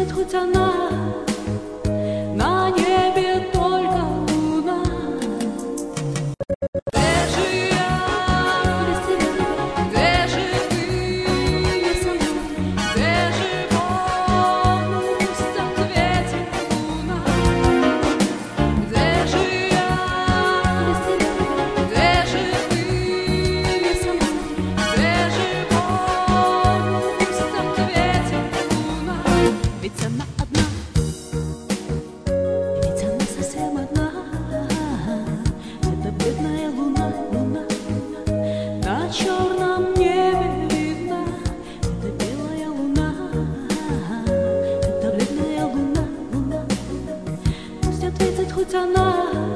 светит хоть она, на небе только луна. Где же я? Где же ты? Где же Бог? Пусть ответит луна. Где же я? Где же ты? Где же Бог? Пусть ответит луна. Ведь она одна, ведь она совсем одна. Это бедная луна, луна, на черном небе видна. Это белая луна, это бледная луна, луна. Пусть ответит хоть она.